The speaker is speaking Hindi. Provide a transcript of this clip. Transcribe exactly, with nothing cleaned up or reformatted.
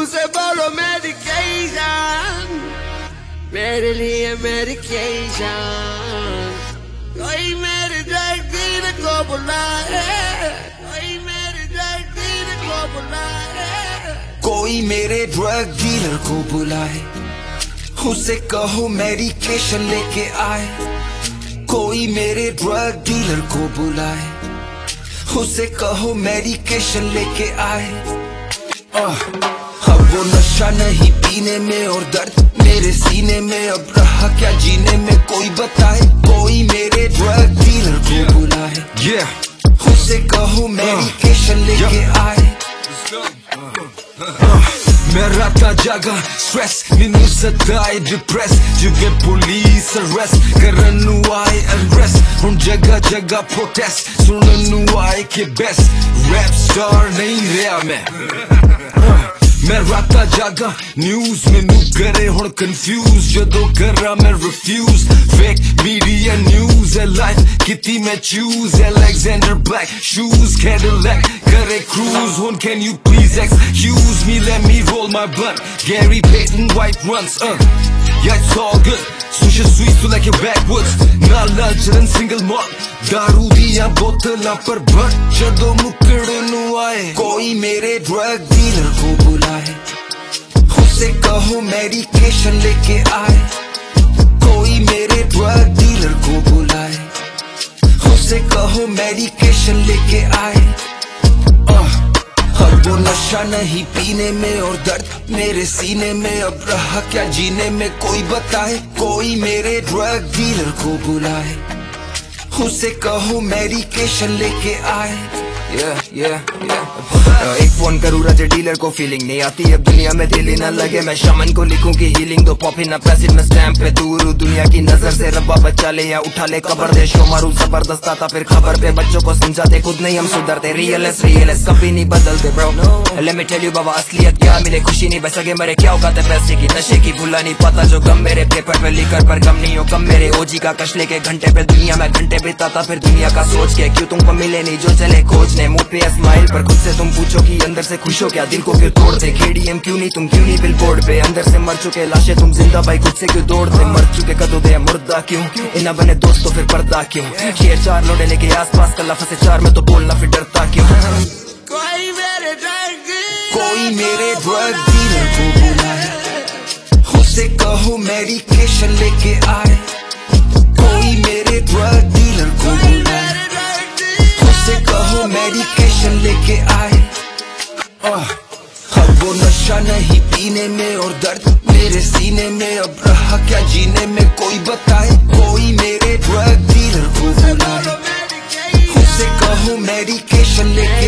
उसे बोलो मेडिकेशन, मेरे लिए मेडिकेशन। कोई मेरे ड्रग डीलर को बुलाए, कोई मेरे ड्रग डीलर को बुलाए, कोई मेरे ड्रग डीलर को बुलाए, उसे कहो मेडिकेशन लेके आए। कोई मेरे ड्रग डीलर को बुलाए, उसे कहो मेडिकेशन लेके आए। अब वो नशा नहीं पीने में और दर्द मेरे सीने में, अब रहा क्या जीने में कोई बताए। कोई मेरे ड्रग डीलर को बुलाए, yeah. उसे कहो मेडिकेशन uh, लेके yeah. आए। मैं राता जागा स्ट्रेस मैनू सताए डिप्रेस, जुगे पुलिस अरेस्ट करन नू आए अनरेस्ट। हुण जगह जगह प्रोटेस्ट सुनन नू आए के बेस्ट रैप स्टार नहीं रहा मैं। मैं राता जागा न्यूज मैनू करे हुण कंफ्यूज, जदों करा मैं रिफ्यूज। फेक मीडिया न्यूज है लाइफ किती मैं choose, Alexander black shoes Cadillac करे क्रूज। हुण can you please excuse me, let me roll my blunt, Gary Payton white runs, uh yeah it's all good, sushi sweet to like your backwoods। ना लजरन single malt, दारू दिया बोतलां पर भट जदों मुकड़न नू आए। कोई मेरे ड्रग डीलर को बुलाए, उसे कहो मेडिकेशन लेके आए। कोई मेरे ड्रग डीलर को बुलाए, उसे कहो मेडिकेशन लेके आए। अब वो नशा नहीं पीने में और दर्द मेरे सीने में, अब रहा क्या जीने में कोई बताए। कोई मेरे ड्रग डीलर को बुलाए, उसे कहो मेडिकेशन लेके आए। Yeah, yeah, yeah. एक फोन करूँ रजे डीलर को, फीलिंग नहीं आती अब दुनिया में दिल ही न लगे। मैं शामन को लिखूं की हीलिंग दो पॉप इन पैसिव में स्टैम्प पे दूर हूँ दुनिया की नजर से। रब्बा बच्चा ले या उठा ले कबर दे, शो मारू जबरदस्त आता फिर खबर पे। बच्चों को समझाते खुद नहीं हम सुधरते, रियल एस रियल एस कभी नहीं बदलते bro. Let me tell you बाबा असलियत क्या मिले खुशी नहीं बच सके मरे, क्या औकात है पैसे की नशे की भूला नहीं पाता जो गम मेरे पेपर पे लिकर पर गम नहीं हो कम मेरे। ओजी का कश लेके घंटे पे दुनिया में घंटे बिताता फिर दुनिया का सोच के, क्यों तुमको मिले नहीं जो चले खोजने। मुंह पे स्माइल पर खुद से तुम पूछो कि अंदर से खुश हो क्या, दिल को क्यों तोड़ते। केडीएम क्यों नहीं तुम क्यों नहीं बिल बोर्ड पे, अंदर से मर चुके लाशें तुम जिंदा भाई खुद से क्यों दौड़ते। मर चुके कदों दे मुर्दा क्यों, इना बने दोस्तों फिर पर्दा क्यों। शेर चार लोडे लेके आसपास कल्ला फंसे चार में तो बोलना फिर डरता क्यों। कोई मेरे ड्रग कोई मेरे ड्रग डीलर को बुलाए, उसे कहो मेडिकेशन लेके आए। कोई मेरे ड्रग डीलर को बुलाए, उसे कहो मेडिकेशन लेके आए। अब वो नशा नहीं पीने में और दर्द मेरे सीने में, अब रहा क्या जीने में कोई बताए। कोई मेरे ड्रग डीलर को बुलाए, उसे कहो मेडिकेशन लेके